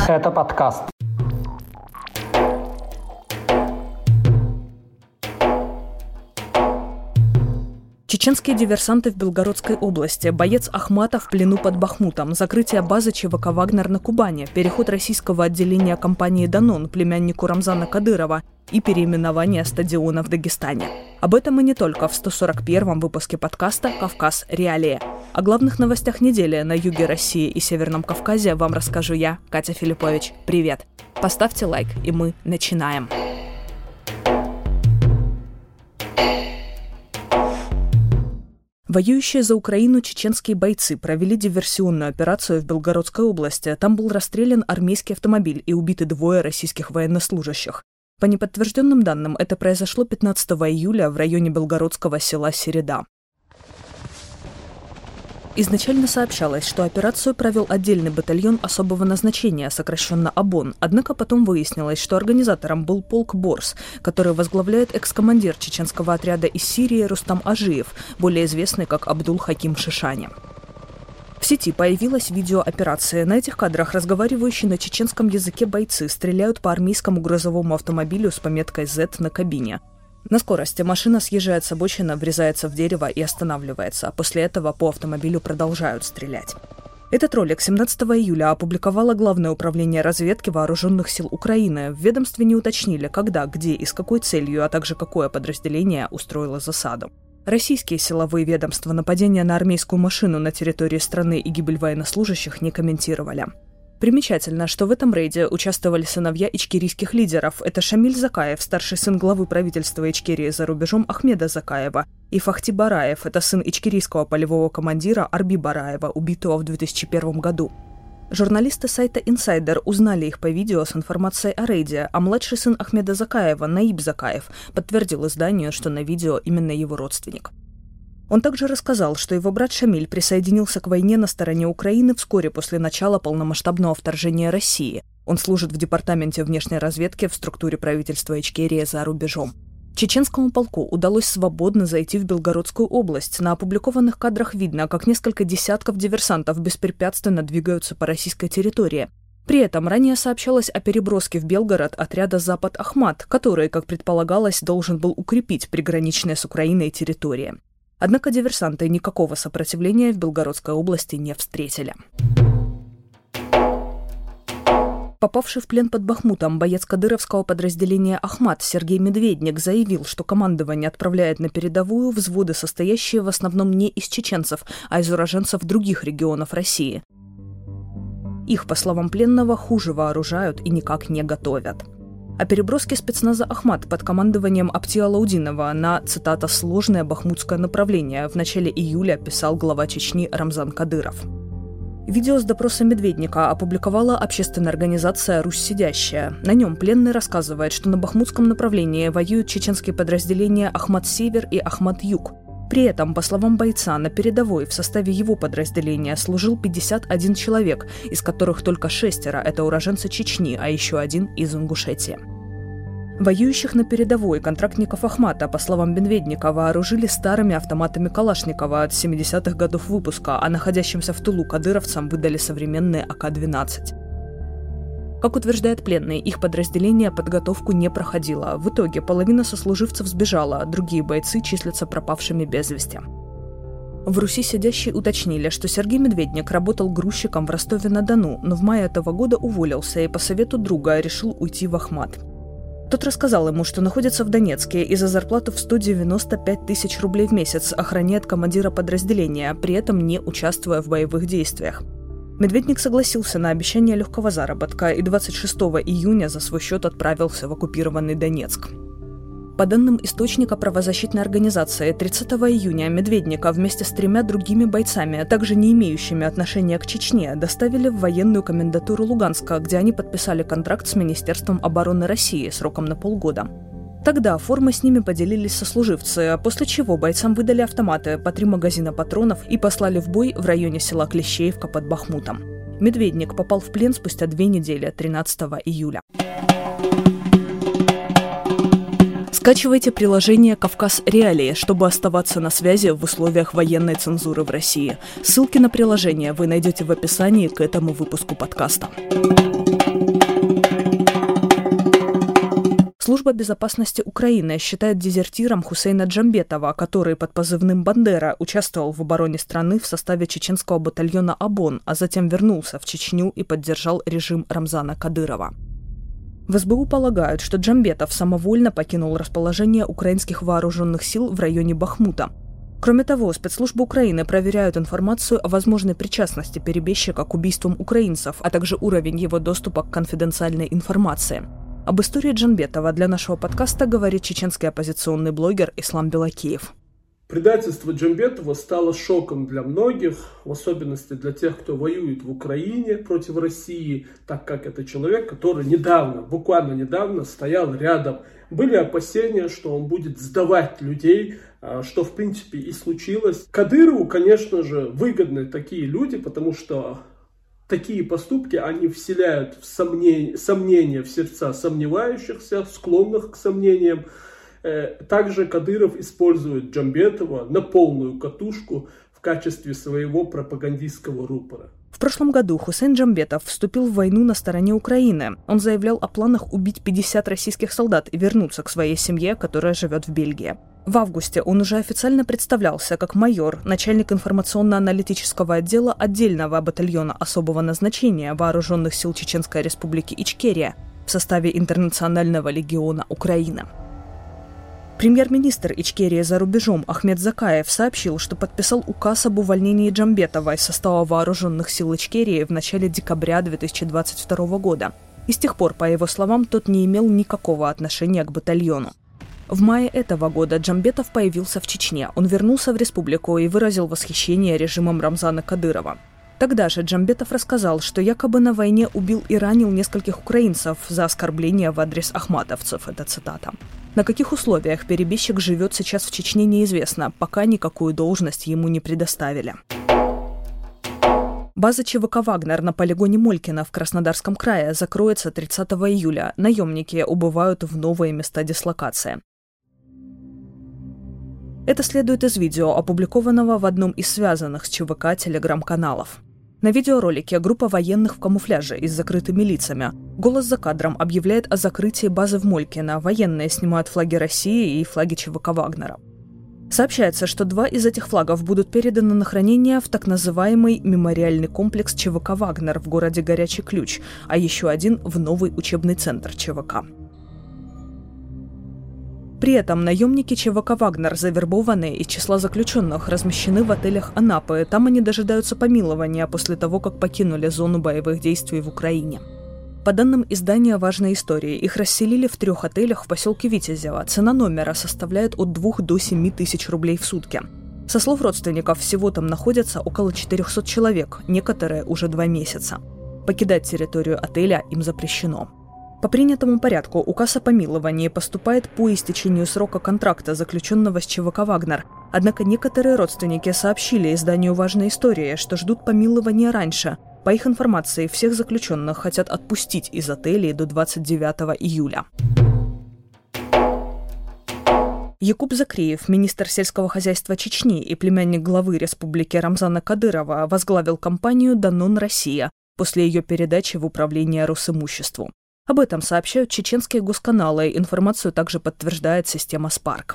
Гэта падкаст. Чеченские диверсанты в Белгородской области, боец Ахмата в плену под Бахмутом, закрытие базы ЧВК «Вагнер» на Кубани, переход российского отделения компании «Данон» племяннику Рамзана Кадырова и переименование стадиона в Дагестане. Об этом и не только в 141-м выпуске подкаста «Кавказ. Реалии». О главных новостях недели на юге России и Северном Кавказе вам расскажу я, Катя Филиппович. Привет! Поставьте лайк, и мы начинаем. Воюющие за Украину чеченские бойцы провели диверсионную операцию в Белгородской области. Там был расстрелян армейский автомобиль и убиты 2 российских военнослужащих. По неподтвержденным данным, это произошло 15 июля в районе белгородского села Середа. Изначально сообщалось, что операцию провел отдельный батальон особого назначения, сокращенно ОБОН, однако потом выяснилось, что организатором был полк Борс, который возглавляет экс-командир чеченского отряда из Сирии Рустам Ажиев, более известный как Абдул-Хаким Шишани. В сети появилось видео операции. На этих кадрах разговаривающие на чеченском языке бойцы стреляют по армейскому грузовому автомобилю с пометкой Z на кабине. На скорости машина съезжает с обочины, врезается в дерево и останавливается. После этого по автомобилю продолжают стрелять. Этот ролик 17 июля опубликовало Главное управление разведки Вооруженных сил Украины. В ведомстве не уточнили, когда, где и с какой целью, а также какое подразделение устроило засаду. Российские силовые ведомства нападения на армейскую машину на территории страны и гибель военнослужащих не комментировали. Примечательно, что в этом рейде участвовали сыновья ичкерийских лидеров. Это Шамиль Закаев, старший сын главы правительства Ичкерии за рубежом Ахмеда Закаева, и Фахти Бараев, это сын ичкерийского полевого командира Арби Бараева, убитого в 2001 году. Журналисты сайта Insider узнали их по видео с информацией о рейде, а младший сын Ахмеда Закаева, Наиб Закаев, подтвердил изданию, что на видео именно его родственник. Он также рассказал, что его брат Шамиль присоединился к войне на стороне Украины вскоре после начала полномасштабного вторжения России. Он служит в департаменте внешней разведки в структуре правительства Ичкерии за рубежом. Чеченскому полку удалось свободно зайти в Белгородскую область. На опубликованных кадрах видно, как несколько десятков диверсантов беспрепятственно двигаются по российской территории. При этом ранее сообщалось о переброске в Белгород отряда «Запад Ахмат», который, как предполагалось, должен был укрепить приграничные с Украиной территории. Однако диверсанты никакого сопротивления в Белгородской области не встретили. Попавший в плен под Бахмутом боец кадыровского подразделения «Ахмат» Сергей Медведник заявил, что командование отправляет на передовую взводы, состоящие в основном не из чеченцев, а из уроженцев других регионов России. Их, по словам пленного, хуже вооружают и никак не готовят. О переброске спецназа «Ахмат» под командованием Апти Алаудинова на, цитата, «сложное бахмутское направление» в начале июля писал глава Чечни Рамзан Кадыров. Видео с допроса Медведника опубликовала общественная организация «Русь сидящая». На нем пленный рассказывает, что на бахмутском направлении воюют чеченские подразделения «Ахмат-Север» и «Ахмат-Юг». При этом, по словам бойца, на передовой в составе его подразделения служил 51 человек, из которых только 6 – это уроженцы Чечни, а еще 1 из Ингушетии. Воюющих на передовой контрактников «Ахмата», по словам Медведника, вооружили старыми автоматами Калашникова от 70-х годов выпуска, а находящимся в тылу кадыровцам выдали современные АК-12. Как утверждает пленный, их подразделение подготовку не проходило. В итоге половина сослуживцев сбежала, другие бойцы числятся пропавшими без вести. В Руси сидящие уточнили, что Сергей Медведник работал грузчиком в Ростове-на-Дону, но в мае этого года уволился и по совету друга решил уйти в Ахмат. Тот рассказал ему, что находится в Донецке и за зарплату в 195 тысяч рублей в месяц охраняет командира подразделения, при этом не участвуя в боевых действиях. Медведник согласился на обещание легкого заработка и 26 июня за свой счет отправился в оккупированный Донецк. По данным источника правозащитной организации, 30 июня Медведника вместе с 3 другими бойцами, также не имеющими отношения к Чечне, доставили в военную комендатуру Луганска, где они подписали контракт с Министерством обороны России сроком на полгода. Тогда формы с ними поделились сослуживцы, после чего бойцам выдали автоматы, по 3 магазина патронов и послали в бой в районе села Клещеевка под Бахмутом. Медведник попал в плен спустя 2 недели, 13 июля. Скачивайте приложение «Кавказ. Реалии», чтобы оставаться на связи в условиях военной цензуры в России. Ссылки на приложение вы найдете в описании к этому выпуску подкаста. Служба безопасности Украины считает дезертиром Хусейна Джамбетова, который под позывным «Бандера» участвовал в обороне страны в составе чеченского батальона «Абон», а затем вернулся в Чечню и поддержал режим Рамзана Кадырова. В СБУ полагают, что Джамбетов самовольно покинул расположение украинских вооруженных сил в районе Бахмута. Кроме того, спецслужбы Украины проверяют информацию о возможной причастности перебежчика к убийствам украинцев, а также уровень его доступа к конфиденциальной информации. Об истории Джамбетова для нашего подкаста говорит чеченский оппозиционный блогер Ислам Белакеев. Предательство Джамбетова стало шоком для многих, в особенности для тех, кто воюет в Украине против России, так как это человек, который буквально недавно стоял рядом. Были опасения, что он будет сдавать людей, что в принципе и случилось. Кадырову, конечно же, выгодны такие люди, потому что такие поступки, они вселяют сомнения в сердца сомневающихся, склонных к сомнениям. Также Кадыров использует Джамбетова на полную катушку в качестве своего пропагандистского рупора. В прошлом году Хусейн Джамбетов вступил в войну на стороне Украины. Он заявлял о планах убить 50 российских солдат и вернуться к своей семье, которая живет в Бельгии. В августе он уже официально представлялся как майор, начальник информационно-аналитического отдела отдельного батальона особого назначения Вооруженных сил Чеченской Республики Ичкерия в составе Интернационального легиона Украины. Премьер-министр Ичкерии за рубежом Ахмед Закаев сообщил, что подписал указ об увольнении Джамбетова из состава Вооруженных сил Ичкерии в начале декабря 2022 года. И с тех пор, по его словам, тот не имел никакого отношения к батальону. В мае этого года Джамбетов появился в Чечне. Он вернулся в республику и выразил восхищение режимом Рамзана Кадырова. Тогда же Джамбетов рассказал, что якобы на войне убил и ранил нескольких украинцев за оскорбления в адрес ахматовцев. Это цитата. На каких условиях перебежчик живет сейчас в Чечне, неизвестно, пока никакую должность ему не предоставили. База ЧВК «Вагнер» на полигоне Молькино в Краснодарском крае закроется 30 июля. Наемники убывают в новые места дислокации. Это следует из видео, опубликованного в одном из связанных с ЧВК телеграм-каналов. На видеоролике группа военных в камуфляже и с закрытыми лицами. Голос за кадром объявляет о закрытии базы в Молькино. Военные снимают флаги России и флаги ЧВК «Вагнера». Сообщается, что 2 из этих флагов будут переданы на хранение в так называемый мемориальный комплекс ЧВК «Вагнер» в городе Горячий Ключ, а еще один в новый учебный центр ЧВК. При этом наемники ЧВК «Вагнер», завербованные из числа заключенных, размещены в отелях Анапы. Там они дожидаются помилования после того, как покинули зону боевых действий в Украине. По данным издания «Важные истории», их расселили в 3 отелях в поселке Витязево. Цена номера составляет от 2 до 7 тысяч рублей в сутки. Со слов родственников, всего там находится около 400 человек, некоторые уже 2 месяца. Покидать территорию отеля им запрещено. По принятому порядку указ о помиловании поступает по истечению срока контракта, заключенного с ЧВК «Вагнер». Однако некоторые родственники сообщили изданию «Важные истории», что ждут помилования раньше. По их информации, всех заключенных хотят отпустить из отелей до 29 июля. Якуб Закриев, министр сельского хозяйства Чечни и племянник главы республики Рамзана Кадырова, возглавил компанию «Данон Россия» после ее передачи в управление Росимуществу. Об этом сообщают чеченские госканалы, информацию также подтверждает система Spark.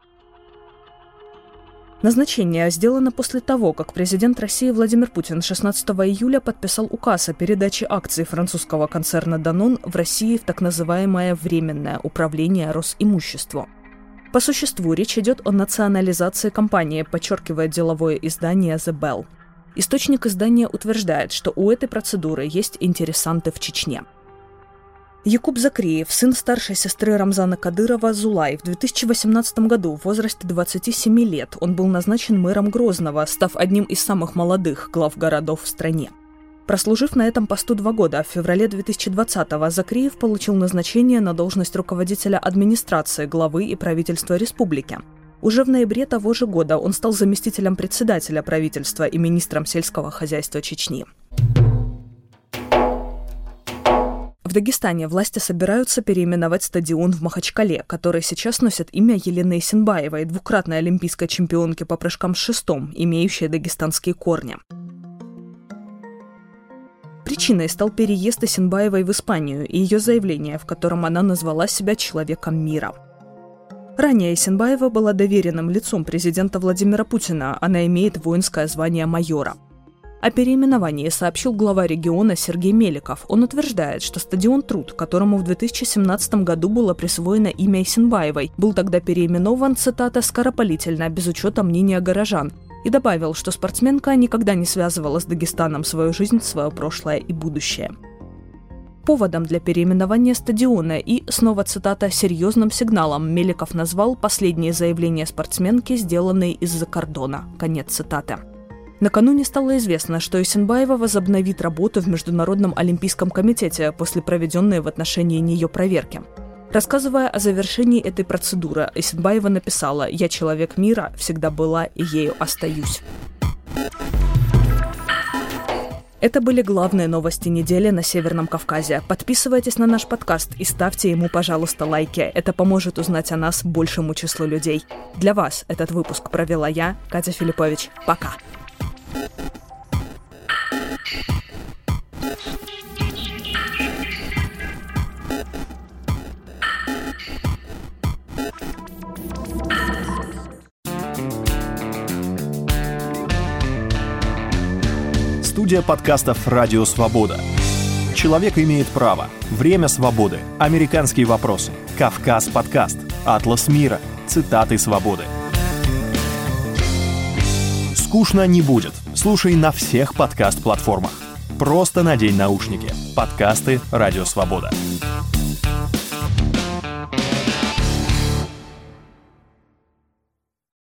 Назначение сделано после того, как президент России Владимир Путин 16 июля подписал указ о передаче акций французского концерна «Данон» в России в так называемое временное управление Росимуществу. По существу речь идет о национализации компании, подчеркивает деловое издание The Bell. Источник издания утверждает, что у этой процедуры есть интересанты в Чечне. Якуб Закриев, сын старшей сестры Рамзана Кадырова Зулай, в 2018 году в возрасте 27 лет он был назначен мэром Грозного, став одним из самых молодых глав городов в стране. Прослужив на этом посту 2 года, в феврале 2020-го Закриев получил назначение на должность руководителя администрации главы и правительства республики. Уже в ноябре того же года он стал заместителем председателя правительства и министром сельского хозяйства Чечни. В Дагестане власти собираются переименовать стадион в Махачкале, который сейчас носит имя Елены Исенбаевой, двукратной олимпийской чемпионки по прыжкам с шестом, имеющей дагестанские корни. Причиной стал переезд Эсенбаевой в Испанию и ее заявление, в котором она назвала себя человеком мира. Ранее Эсенбаева была доверенным лицом президента Владимира Путина, она имеет воинское звание майора. О переименовании сообщил глава региона Сергей Меликов. Он утверждает, что стадион «Труд», которому в 2017 году было присвоено имя Эсенбаевой, был тогда переименован, цитата, «скоропалительно, без учета мнения горожан», и добавил, что спортсменка никогда не связывала с Дагестаном свою жизнь, свое прошлое и будущее. Поводом для переименования стадиона и, снова цитата, «серьезным сигналом» Меликов назвал последние заявления спортсменки, сделанные из-за кордона. Конец цитаты. Накануне стало известно, что Эсенбаева возобновит работу в Международном олимпийском комитете после проведенной в отношении нее проверки. Рассказывая о завершении этой процедуры, Эсенбаева написала: «Я человек мира, всегда была и ею остаюсь». Это были главные новости недели на Северном Кавказе. Подписывайтесь на наш подкаст и ставьте ему, пожалуйста, лайки. Это поможет узнать о нас большему числу людей. Для вас этот выпуск провела я, Катя Филиппович. Пока! Студия подкастов «Радио Свобода». Человек имеет право. Время свободы. Американские вопросы. Кавказ подкаст. Атлас мира. Цитаты свободы. Скучно не будет. Слушай на всех подкаст-платформах. Просто надень наушники. Подкасты «Радио Свобода».